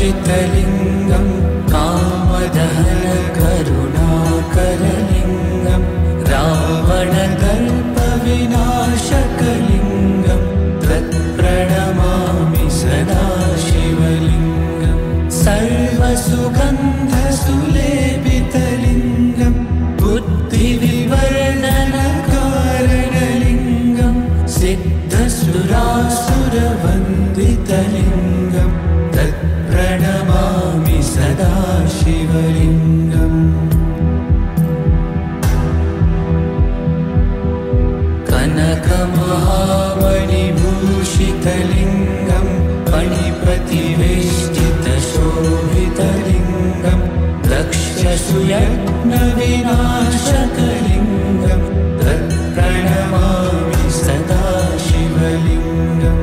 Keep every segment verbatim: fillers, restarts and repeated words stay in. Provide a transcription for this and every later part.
समराजितलिङ्गं कामदहनकरुणाकरलिङ्गं रावणदर्पविनाशकलिङ्गं तत्प्रणमामि सदा शिवलिङ्गं सर्वसुगन्धसुलेपितलिङ्गं बुद्धिविवर्णनकारणलिङ्गं सिद्धसुरासुरवन्दितलिङ्गं तत्प्रणमामि सदा शिवलिङ्गम् कनकमहामणिभूषितलिङ्गं फणिप्रतिवेष्टितशोभितलिङ्गं दक्षसुयज्ञविनाशकलिङ्गं तत्प्रणमामि सदा शिवलिङ्गम्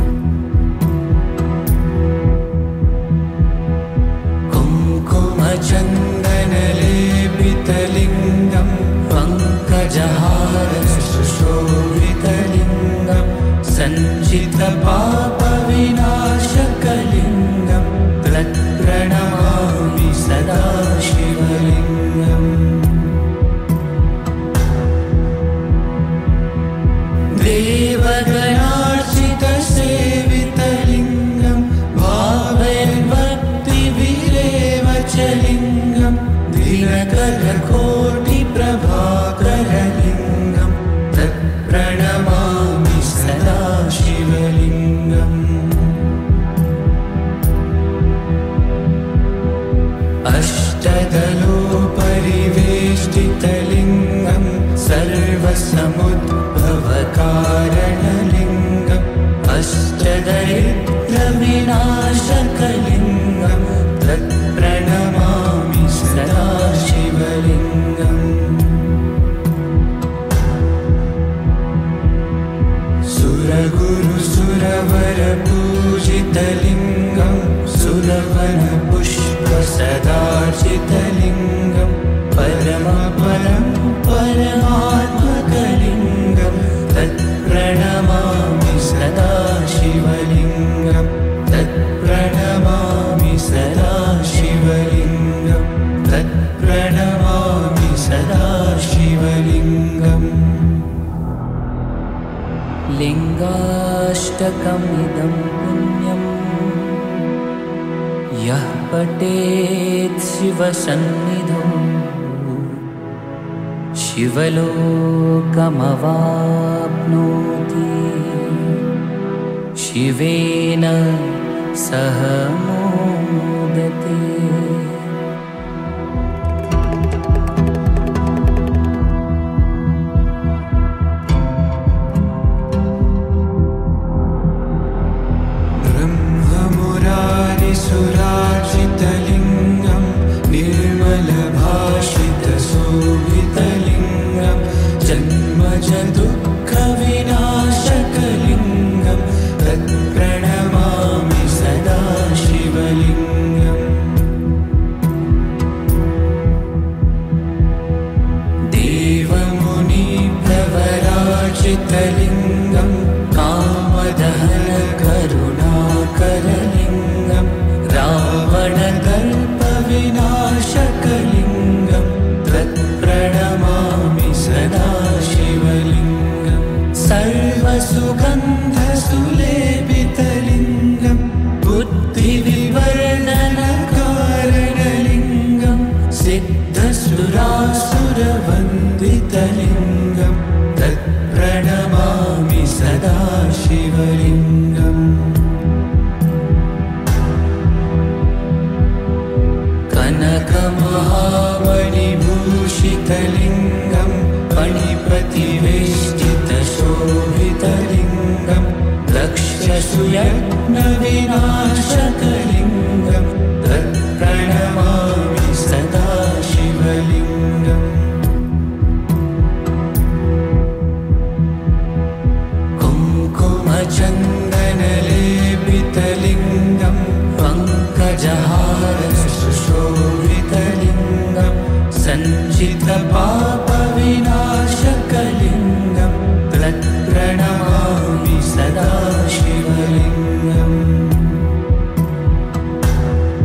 कुङ्कुमचन्दनलेपितलिङ्गं पङ्कजहारसुशोभितलिङ्गं सञ्चितपापविनाशकलिङ्गं तत्प्रणमामि सदा शिवलिङ्गम् देवगणार्चितसेवितलिङ्गं भावैर्भक्तिभिरेव च लिङ्गं दिनकरकोटिप्रभाकरलिङ्गं तत्प्रणमामि सदा शिवलिङ्गम् अष्टदलोपरिवेष्टितलिङ्गं सर्वसमुद्भवकारणलिङ्गम् अष्टदरिद्रविनाशकलिङ्गं तत्प्रणमामि सदा शिवलिङ्गम् सुरगुरुसुरवरपूजितलिङ्गं सुरवनपुष्पसदार्चितलिङ्गं परमपरं परमात्मकलिङ्गं तत्प्रणमामि सदा शिवलिङ्गं तत्प्रणमामि सदा शिवलिङ्गं तत्प्रणमामि सदा शिवलिङ्गम् लिङ्गाष्टकमिदं पुण्यं यः पठेत् शिवसन्निधौ शिवलोकमवाप्नोति शिवेन सह मोदते सुराजितलिङ्गं निर्मलभाषितशोभितलिङ्गं जन्मजदुःखविनाशकलिङ्गं तत्प्रणमामि सदा शिवलिङ्गम् देवमुनिप्रवराजितलिङ्गं कामदहनकरुणाकरलिङ्गं रावणदर्पविनाशकलिङ्गं तत्प्रणमामि सदा शिवलिङ्गं सर्वसुगन्धसुलेपितलिङ्गं बुद्धिविवर्णनकारणलिङ्गं सिद्धसुरासुरवन्दितलिङ्गं तत्प्रणमामि सदा शिवलिङ्गम् कनकमहामणिभूषितलिङ्गं फणिप्रतिवेष्टितशोभितलिङ्गं दक्षसुयज्ञविनाशकलिङ्गं तत्प्रणमामि सदा शिवलिङ्गम् कुङ्कुमचन्दनलेपितलिङ्गं पङ्कजहारसुशोभितलिङ्गं सञ्चितपापविनाशकलिङ्गं तत्प्रणमामि सदा शिवलिङ्गम्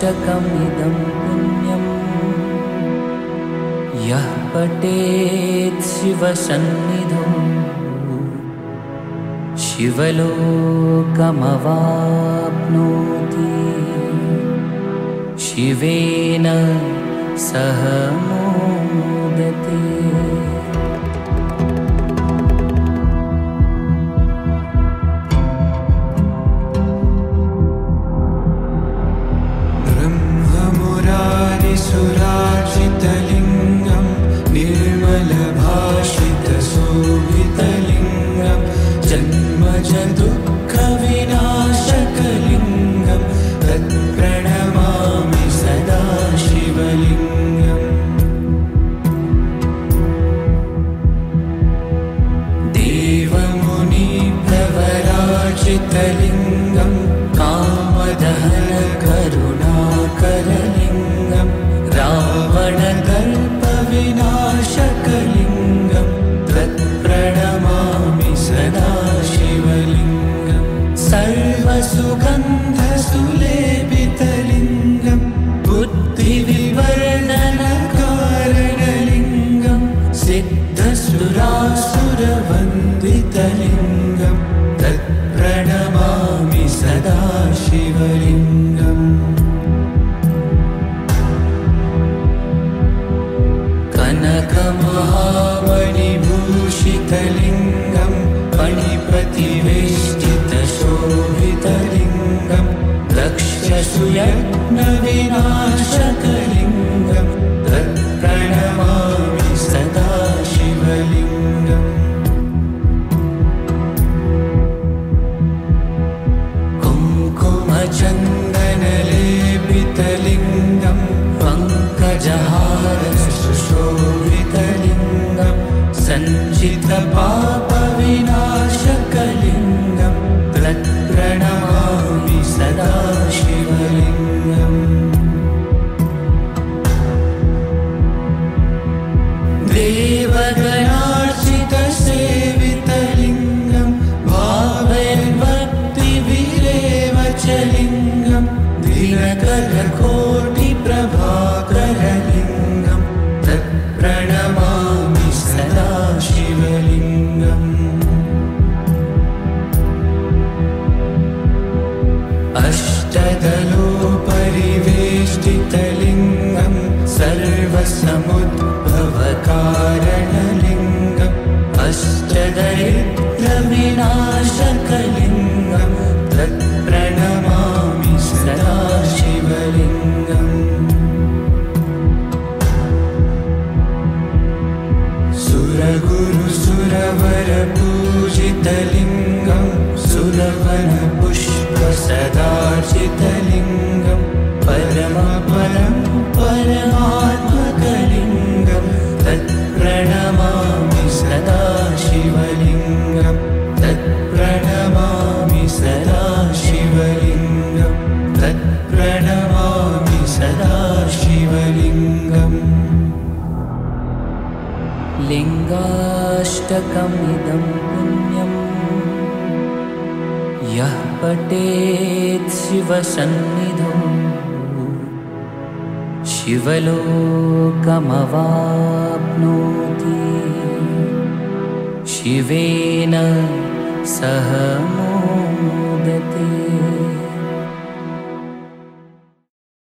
लिङ्गाष्टकमिदं पुण्यं यः पठेत् शिवसन्निधौ शिवलोकमवाप्नोति शिवेन सह मोदते। ब्रह्ममुरारिसुरार्चितलिङ्गं निर्मलभाषितशोभितलिङ्गं जन्मज दुःखविनाशकलिङ्गं तत्प्रणमामि सदा शिवलिङ्गम्। देवमुनिप्रवरार्चितलिङ्गं कामदहनकरुणाकरलिङ्गं रावणकल्पविनाशकलिङ्गं तत्प्रणमामि सदा शिवलिङ्गम्। सर्वसुगन्धसुलेपितलिङ्गं बुद्धिविवर्धनकारणलिङ्गं सिद्धसुरासुरवन्दितलिङ्गं तत्प्रणमामि सदा शिवलिङ्गम्। कनकमहामणिभूषितलिङ्गं फणिप्रतिवेष्टितशोभितलिङ्गं लक्ष्यसुयज्ञविनाशकलिङ्गं तत्प्रणमामि सदा शिवलिङ्गम्। कुङ्कुमचन्दनलेपितलिङ्गं पङ्कजहारसुशोभितलिङ्गं सञ्चितपापविनाशकलिङ्गं तत्प्रणमामि सदा शिवलिङ्गम्। देवगणार्चितसेवितलिङ्गं भावैर्भक्तिभिरेव च लिङ्गं दिनकरकोटिप्रभाकरलिङ्गं तत्प्रणमामि सदा शिवलिङ्गम्। अष्टदलोपरिवेष्टितलिङ्गं सर्वसमुद्भवकारणलिङ्गम् अष्टदरिद्रविनाशकलिङ्गं तत्प्रणमामि सदा शिवलिङ्गम्। सुरगुरुसुरवरपूजितलिङ्गं सुरवनपुष्पसदार्चितलिङ्गं परमपरं परमात्मकलिङ्गं तत्प्रणमामि सदा शिवलिङ्गं तत्प्रणमामि सदा शिवलिङ्गं तत्प्रणमामि सदा शिवलिङ्गम्। लिङ्गाष्टकमिदं पुण्यं यः पठेत् शिवसन्निधौ शिवलोकमवाप्नोति शिवेन सह